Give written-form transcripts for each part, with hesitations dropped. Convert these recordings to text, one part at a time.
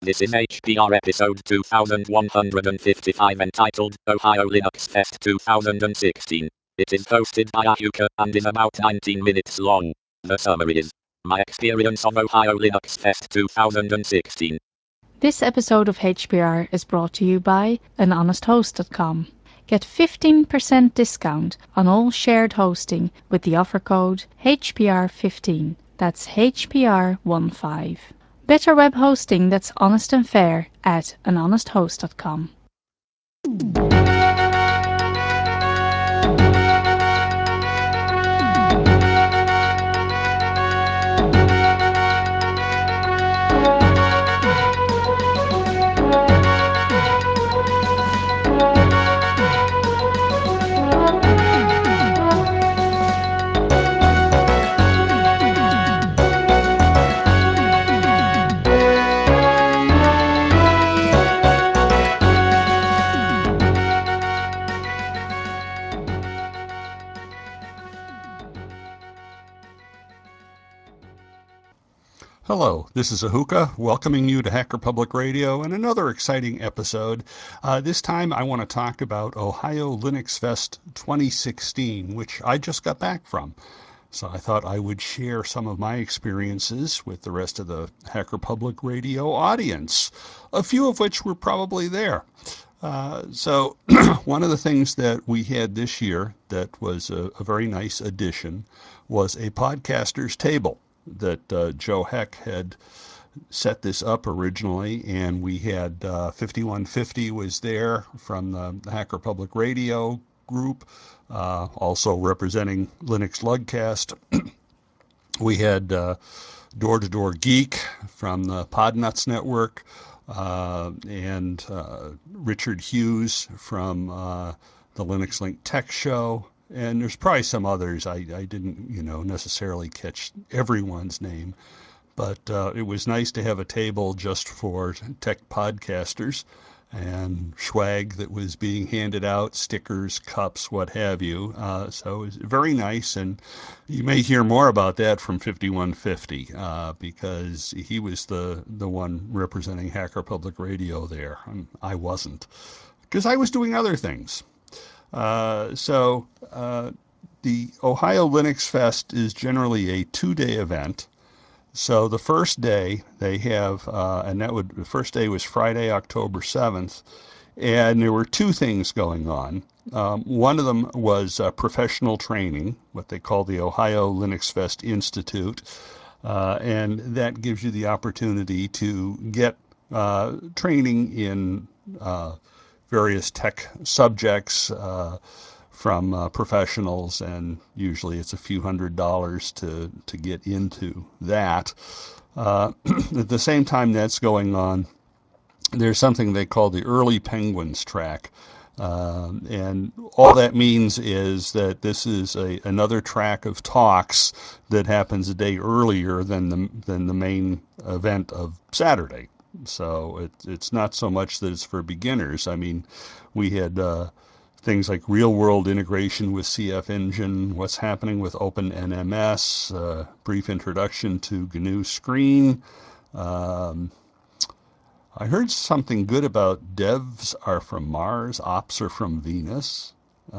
This is HPR episode 2155 entitled Ohio Linux Fest 2016. It is hosted by Ahuka and is about 19 minutes long. The summary is my experience of Ohio Linux Fest 2016. This episode of HPR is brought to you by anhonesthost.com. Get 15% discount on all shared hosting with the offer code HPR15. That's HPR15. Better web hosting that's honest and fair at anhonesthost.com. Hello, this is Ahuka, welcoming you to Hacker Public Radio and another exciting episode. This time I want to talk about Ohio Linux Fest 2016, which I just got back from. So I thought I would share some of my experiences with the rest of the Hacker Public Radio audience, a few of which were probably there. So one of the things that we had this year that was a very nice addition was a podcaster's table that Joe Heck had set this up originally, and we had 5150 was there from the Hacker Public Radio group, also representing Linux Lugcast. We had Door to Door Geek from the Podnuts Network, and Richard Hughes from the Linux Link Tech Show. And there's probably some others. I didn't, necessarily catch everyone's name, but it was nice to have a table just for tech podcasters and swag that was being handed out, stickers, cups, what have you. So it was very nice, and you may hear more about that from 5150 because he was the one representing Hacker Public Radio there, and I wasn't because I was doing other things. The Ohio Linux Fest is generally a 2-day event. So the first day they have, the first day was Friday, October 7th, and there were two things going on. One of them was professional training, what they call the Ohio Linux Fest Institute, and that gives you the opportunity to get training in various tech subjects from professionals, and usually it's a few $100s to get into that. At the same time that's going on, there's something they call the Early Penguins track. And all that means is that this is another track of talks that happens a day earlier than the main event of Saturday. So it's not so much that it's for beginners. I mean, we had things like real-world integration with CF Engine, what's happening with OpenNMS, brief introduction to GNU Screen. I heard something good about devs are from Mars, ops are from Venus.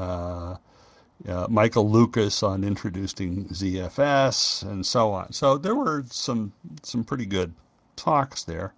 Michael Lucas on introducing ZFS, and so on. So there were some pretty good talks there.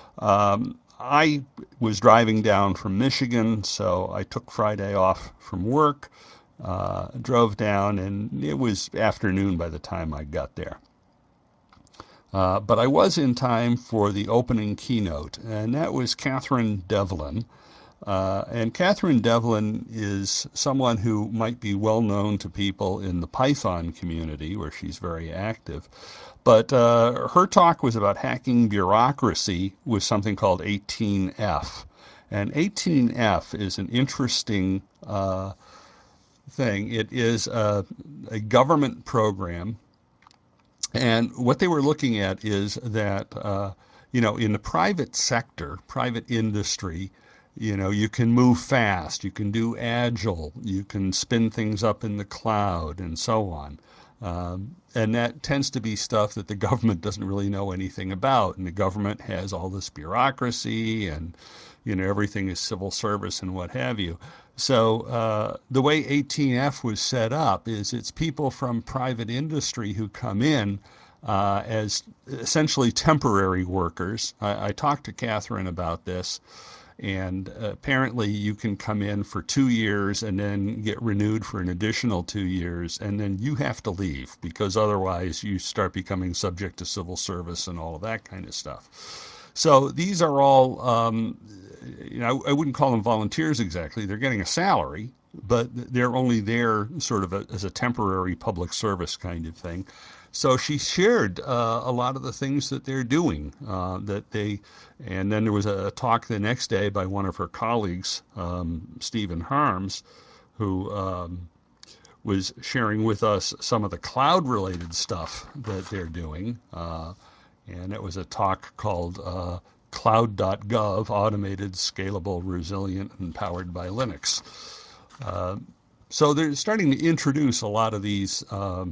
I was driving down from Michigan, so I took Friday off from work, drove down, and it was afternoon by the time I got there. But I was in time for the opening keynote, and that was Catherine Devlin. And Catherine Devlin is someone who might be well known to people in the Python community, where she's very active. But her talk was about hacking bureaucracy with something called 18F. And 18F is an interesting thing. It is a government program. And what they were looking at is that, in the private sector, private industry, you can move fast, you can do agile, you can spin things up in the cloud, and so on. and that tends to be stuff that the government doesn't really know anything about. And the government has all this bureaucracy and, everything is civil service and what have you. So the way 18F was set up is it's people from private industry who come in as essentially temporary workers. I talked to Catherine about this, and apparently you can come in for 2 years and then get renewed for an additional 2 years, and then you have to leave because otherwise you start becoming subject to civil service and all of that kind of stuff. So these are all, I wouldn't call them volunteers exactly. They're getting a salary, but they're only there sort of as a temporary public service kind of thing. So she shared a lot of the things that they're doing, and then there was a talk the next day by one of her colleagues, Stephen Harms, who was sharing with us some of the cloud-related stuff that they're doing. And it was a talk called Cloud.gov, Automated, Scalable, Resilient, and Powered by Linux. So they're starting to introduce a lot of these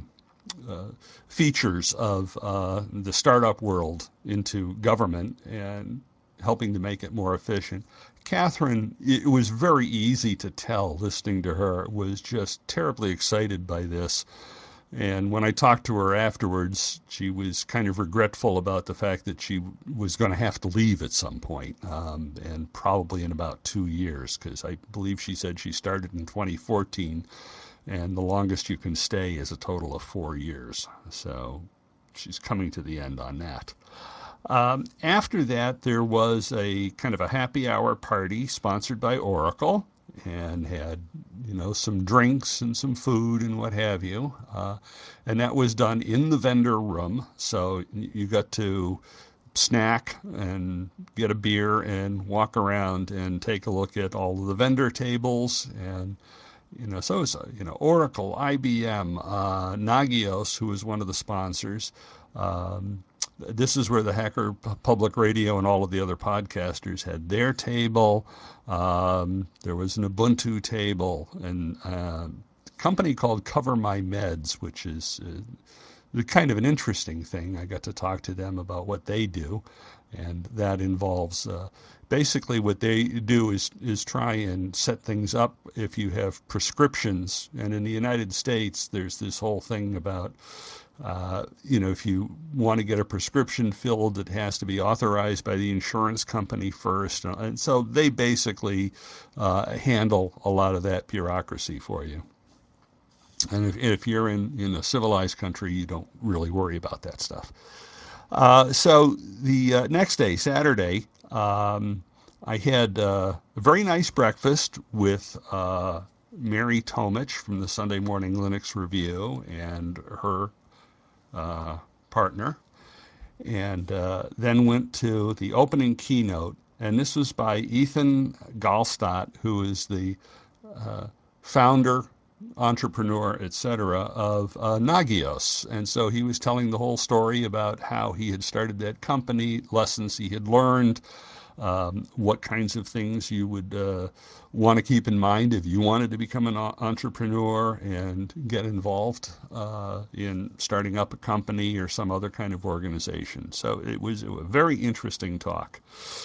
features of the startup world into government and helping to make it more efficient. Catherine, it was very easy to tell listening to her, was just terribly excited by this. And when I talked to her afterwards, she was kind of regretful about the fact that she was going to have to leave at some point, and probably in about 2 years, because I believe she said she started in 2014, and the longest you can stay is a total of 4 years. So she's coming to the end on that. After that, there was a kind of a happy hour party sponsored by Oracle, and had, some drinks and some food and what have you. And that was done in the vendor room. So you got to snack and get a beer and walk around and take a look at all of the vendor tables. And so it was, Oracle, IBM, Nagios, who was one of the sponsors. This is where the Hacker Public Radio and all of the other podcasters had their table. There was an Ubuntu table, and a company called Cover My Meds, which is kind of an interesting thing. I got to talk to them about what they do, and that involves basically what they do is try and set things up if you have prescriptions. And in the United States, there's this whole thing about if you want to get a prescription filled, it has to be authorized by the insurance company first. And so they basically handle a lot of that bureaucracy for you. And if you're in a civilized country, you don't really worry about that stuff. So the next day, Saturday, I had a very nice breakfast with Mary Tomich from the Sunday Morning Linux Review and her partner, and then went to the opening keynote. And this was by Ethan Gallstadt, who is the founder, entrepreneur, etc., of Nagios. And so he was telling the whole story about how he had started that company, lessons he had learned, what kinds of things you would want to keep in mind if you wanted to become an entrepreneur and get involved in starting up a company or some other kind of organization. So it was a very interesting talk.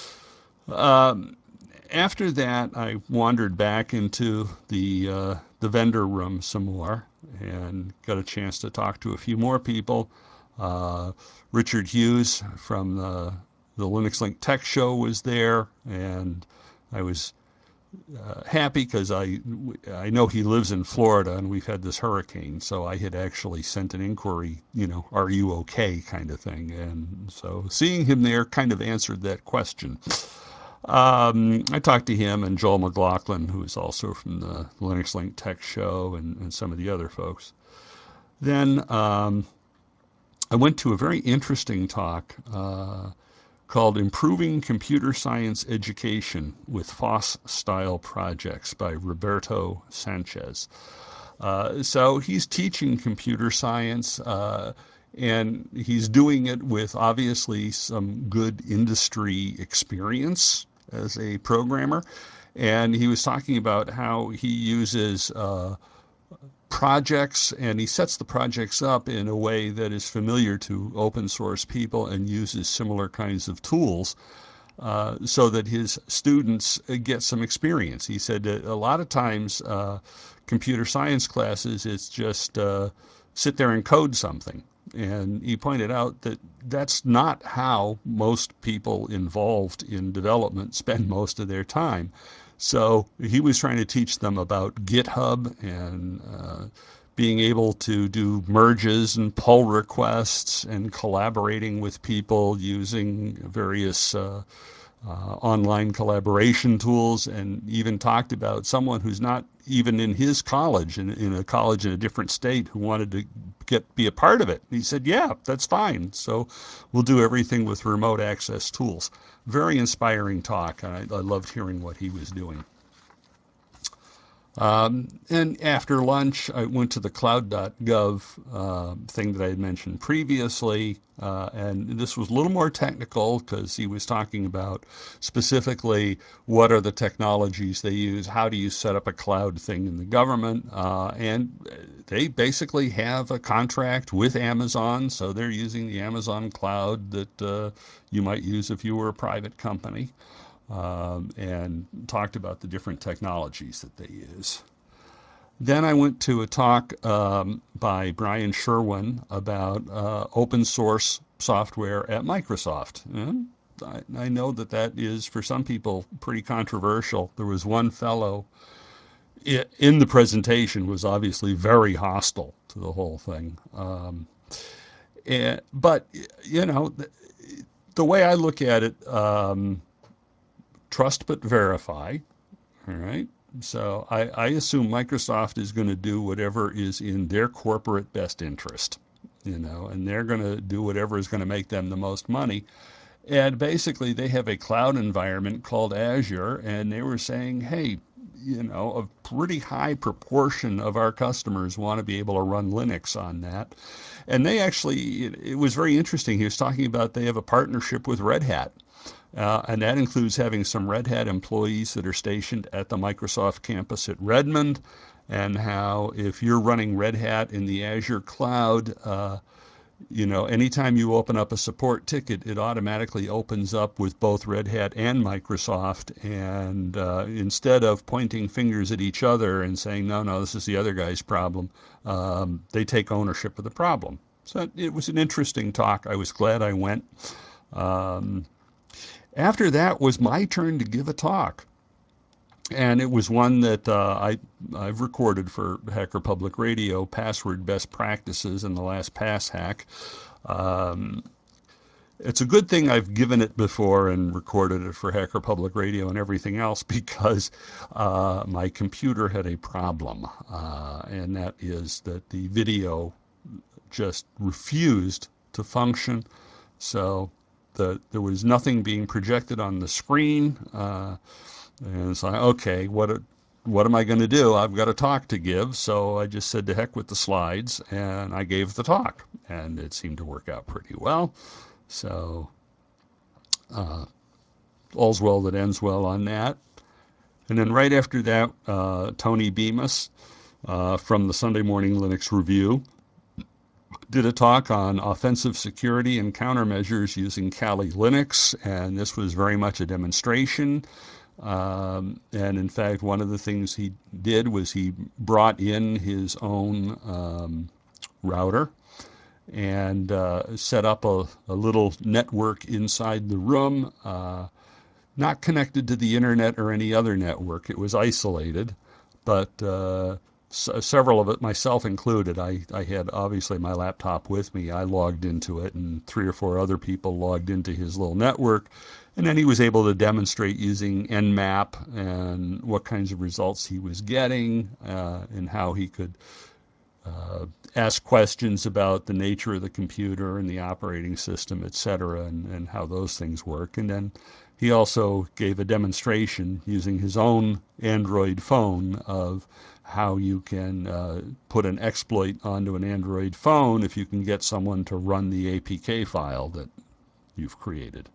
After that, I wandered back into the vendor room some more and got a chance to talk to a few more people. Richard Hughes from the Linux Link Tech Show was there, and I was happy because I know he lives in Florida, and we've had this hurricane, so I had actually sent an inquiry, are you okay, kind of thing. And so seeing him there kind of answered that question. I talked to him and Joel McLaughlin, who is also from the Linux Link Tech Show, and some of the other folks. Then I went to a very interesting talk called Improving Computer Science Education with FOSS-Style Projects by Roberto Sanchez. So he's teaching computer science, and he's doing it with obviously some good industry experience as a programmer. And he was talking about how he uses projects, and he sets the projects up in a way that is familiar to open source people and uses similar kinds of tools so that his students get some experience. He said that a lot of times computer science classes, it's just sit there and code something. And he pointed out that that's not how most people involved in development spend most of their time. So he was trying to teach them about GitHub and being able to do merges and pull requests and collaborating with people using various online collaboration tools, and even talked about someone who's not even in his college, in a college in a different state, who wanted to be a part of it. He said, yeah, that's fine. So we'll do everything with remote access tools. Very inspiring talk. I loved hearing what he was doing. And after lunch, I went to the cloud.gov thing that I had mentioned previously, and this was a little more technical because he was talking about specifically what are the technologies they use, how do you set up a cloud thing in the government, and they basically have a contract with Amazon, so they're using the Amazon cloud that you might use if you were a private company. And talked about the different technologies that they use. Then I went to a talk by Brian Sherwin about open source software at Microsoft. And I know that that is, for some people, pretty controversial. There was one fellow in the presentation was obviously very hostile to the whole thing. But, you know, the way I look at it, trust but verify. All right. So I assume Microsoft is going to do whatever is in their corporate best interest, and they're going to do whatever is going to make them the most money. And basically, they have a cloud environment called Azure, and they were saying, hey, a pretty high proportion of our customers want to be able to run Linux on that. And they actually, it was very interesting. He was talking about they have a partnership with Red Hat. And that includes having some Red Hat employees that are stationed at the Microsoft campus at Redmond, and how if you're running Red Hat in the Azure cloud, anytime you open up a support ticket, it automatically opens up with both Red Hat and Microsoft. And instead of pointing fingers at each other and saying, no, this is the other guy's problem, they take ownership of the problem. So it was an interesting talk. I was glad I went. After that was my turn to give a talk. And it was one that I've recorded for Hacker Public Radio, Password Best Practices in the Last Pass Hack. It's a good thing I've given it before and recorded it for Hacker Public Radio and everything else, because my computer had a problem, and that is that the video just refused to function. So there was nothing being projected on the screen, and it's like, okay, what am I going to do? I've got a talk to give, so I just said to heck with the slides, and I gave the talk, and it seemed to work out pretty well. So all's well that ends well on that. And then right after that, Tony Bemis from the Sunday Morning Linux Review did a talk on offensive security and countermeasures using Kali Linux, and this was very much a demonstration. And in fact, one of the things he did was he brought in his own router and set up a little network inside the room, not connected to the internet or any other network. It was isolated, but several of it, myself included, I had obviously my laptop with me. I logged into it, and 3 or 4 other people logged into his little network. And then he was able to demonstrate using Nmap and what kinds of results he was getting, and how he could ask questions about the nature of the computer and the operating system, etc., and how those things work. And then he also gave a demonstration using his own Android phone of how you can put an exploit onto an Android phone if you can get someone to run the APK file that you've created.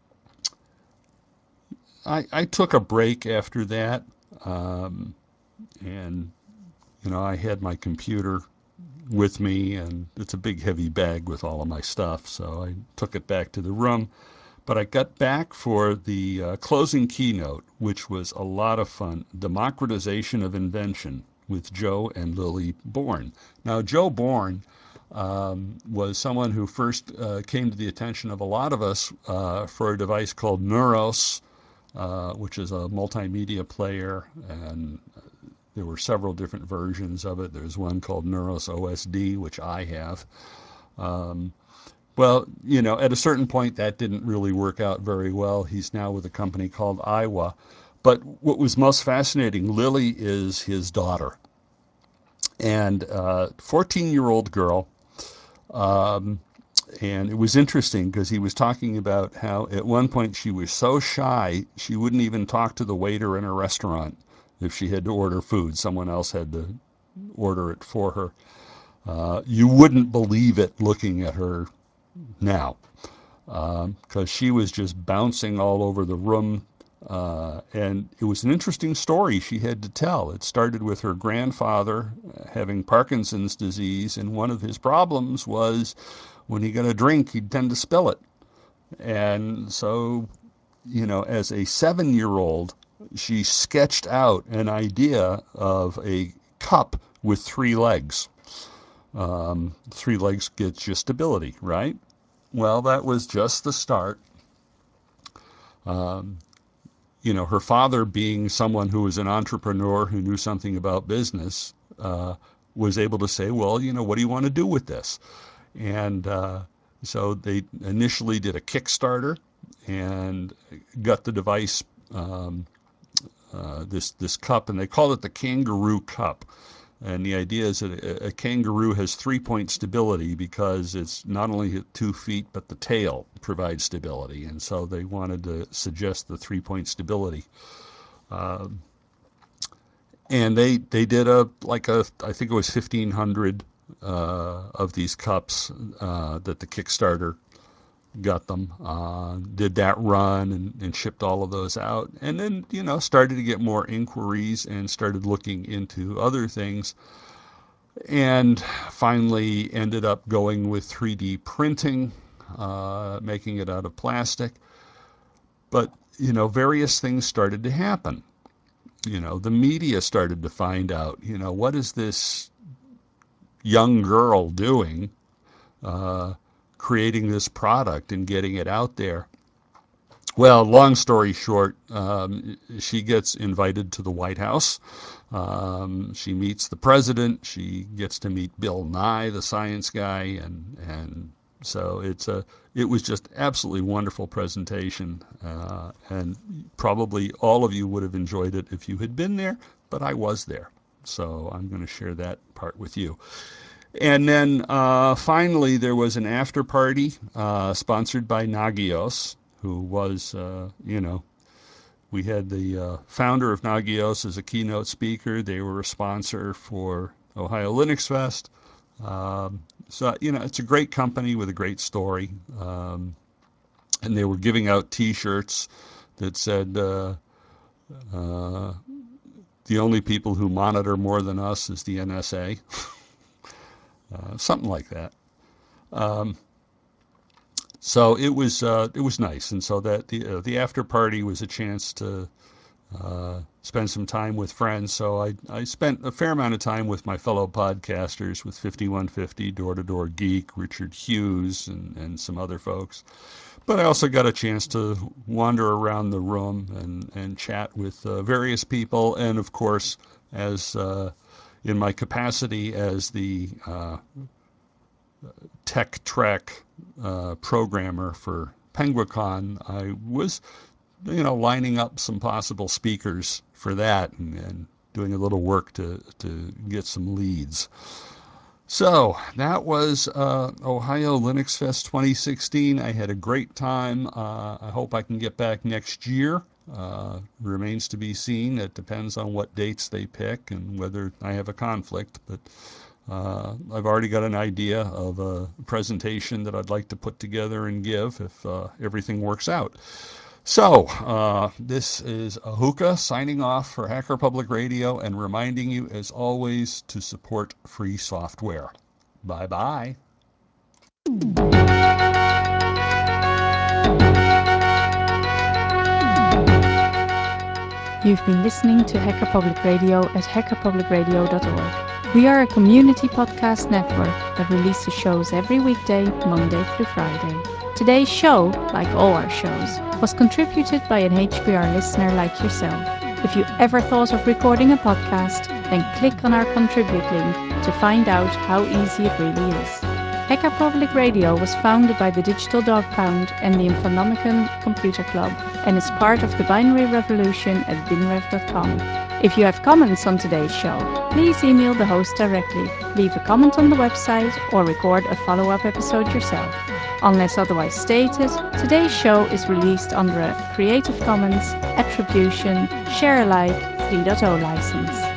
I took a break after that. And, I had my computer with me, and it's a big heavy bag with all of my stuff, so I took it back to the room. But I got back for the closing keynote, which was a lot of fun. Democratization of Invention with Joe and Lily Bourne. Now, Joe Bourne was someone who first came to the attention of a lot of us for a device called Neuros, which is a multimedia player, and there were several different versions of it. There's one called Neuros OSD, which I have. Well, at a certain point, that didn't really work out very well. He's now with a company called Aiwa. But what was most fascinating, Lily is his daughter. And 14-year-old girl. And it was interesting because he was talking about how at one point she was so shy, she wouldn't even talk to the waiter in a restaurant if she had to order food. Someone else had to order it for her. You wouldn't believe it looking at her now, because she was just bouncing all over the room. And it was an interesting story she had to tell. It started with her grandfather having Parkinson's disease, and one of his problems was when he got a drink, he'd tend to spill it. And so, as a 7-year-old, she sketched out an idea of a cup with 3 legs. 3 legs gets you stability, right? Well, that was just the start. Her father, being someone who was an entrepreneur who knew something about business, was able to say, well, what do you want to do with this? And so they initially did a Kickstarter and got the device, this cup, and they called it the Kangaroo Cup. And the idea is that a kangaroo has 3-point stability because it's not only at 2 feet, but the tail provides stability. And so they wanted to suggest the 3-point stability. And they did I think it was 1,500 of these cups that the Kickstarter got them, did that run and shipped all of those out. And then, started to get more inquiries and started looking into other things. And finally ended up going with 3D printing, making it out of plastic. But, various things started to happen. The media started to find out, what is this young girl doing, creating this product and getting it out there. Well, long story short, she gets invited to the White House. She meets the president. She gets to meet Bill Nye, the science guy, and so it was just absolutely wonderful presentation, and probably all of you would have enjoyed it if you had been there, but I was there, so I'm going to share that part with you. And then finally, there was an after party sponsored by Nagios, who was, we had the founder of Nagios as a keynote speaker. They were a sponsor for Ohio Linux Fest. So, it's a great company with a great story. And they were giving out T-shirts that said, the only people who monitor more than us is the NSA. Something like that. So it was nice, and so that the after party was a chance to spend some time with friends. So I spent a fair amount of time with my fellow podcasters, with 5150, Door to Door Geek, Richard Hughes, and some other folks. But I also got a chance to wander around the room and chat with various people, and of course, as in my capacity as the tech track programmer for Penguicon, I was, lining up some possible speakers for that and doing a little work to get some leads. So that was Ohio Linux Fest 2016. I had a great time. I hope I can get back next year. Remains to be seen. It depends on what dates they pick and whether I have a conflict. But I've already got an idea of a presentation that I'd like to put together and give if everything works out. So, this is Ahuka signing off for Hacker Public Radio and reminding you, as always, to support free software. Bye bye. You've been listening to Hacker Public Radio at hackerpublicradio.org. We are a community podcast network that releases shows every weekday, Monday through Friday. Today's show, like all our shows, was contributed by an HPR listener like yourself. If you ever thought of recording a podcast, then click on our contribute link to find out how easy it really is. Hacker Public Radio was founded by the Digital Dog Pound and the Infonomicon Computer Club and is part of the binary revolution at binrev.com. If you have comments on today's show, please email the host directly, leave a comment on the website, or record a follow-up episode yourself. Unless otherwise stated, today's show is released under a Creative Commons Attribution Share Alike 3.0 license.